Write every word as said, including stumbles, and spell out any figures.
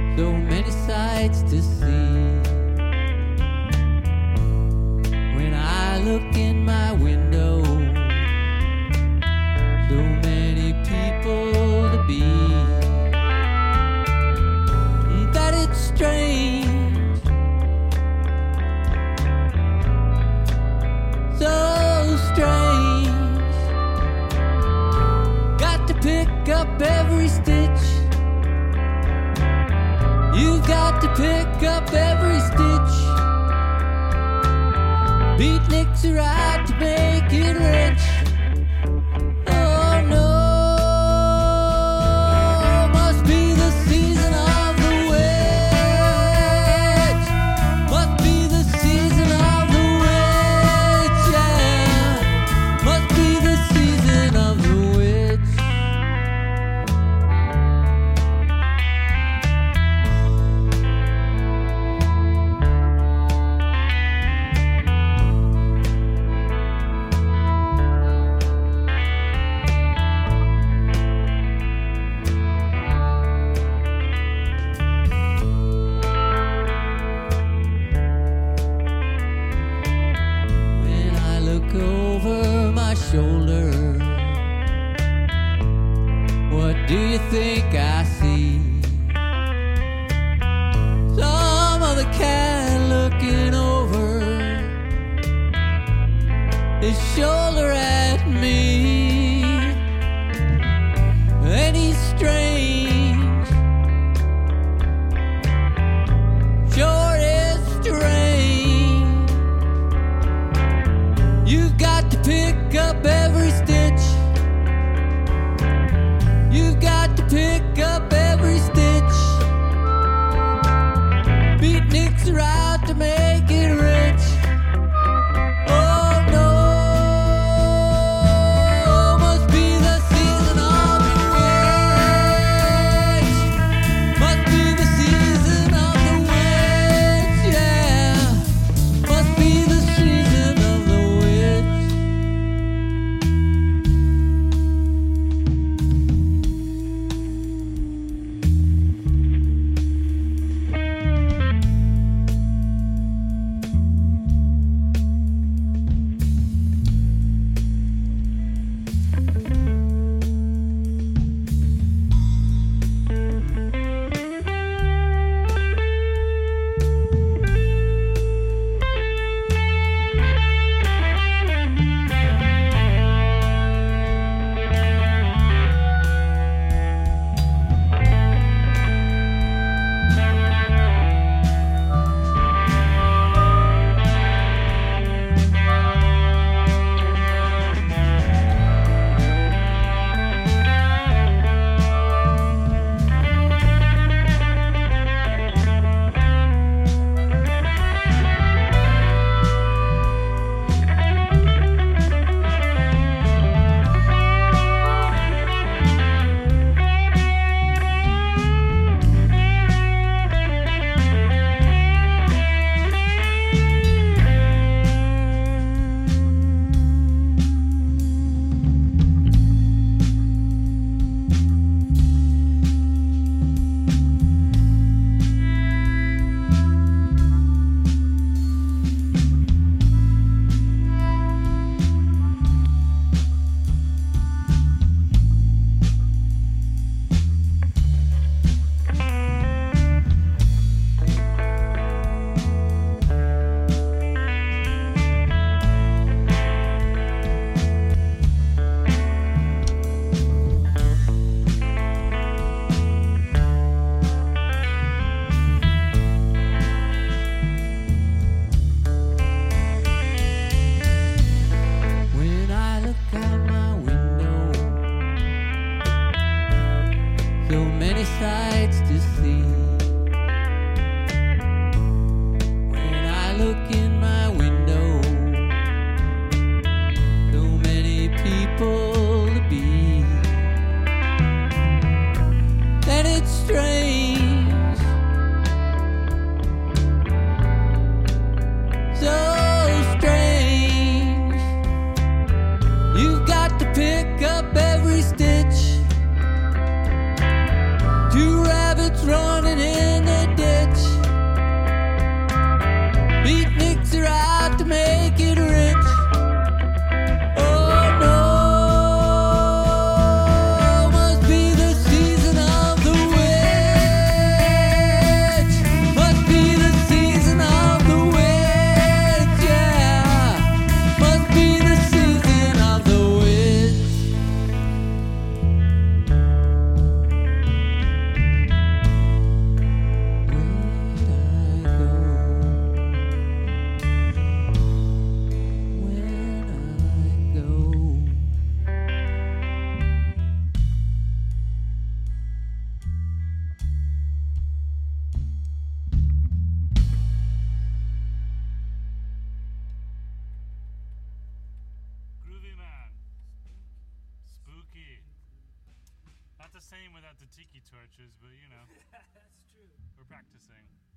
so many sights to see. When I look in my window, so many people to be, that it's strange, so strange. Got to pick up every stitch. You've got to pick up every stitch. Beatniks are out to make it rich. Oh no, must be the season of the witch. Must be the season of the witch, yeah. Must be the season of the witch. Over my shoulder, what do you think I see? Some other cat looking over his shoulder at me, and he's strange, sure is strange. You've got to pick up every stitch. You've got to pick up every stitch. Beatniks are out to make it rich. Oh no, must be the season of the witch. Must be the season of the witch, yeah. Must be the season of the so many sights to see. When I look in my window, so many people to be, and it's strange, so strange. You've got to pick up every stitch. Two rabbits running in same without the tiki torches, but you know, That's true. we're practicing.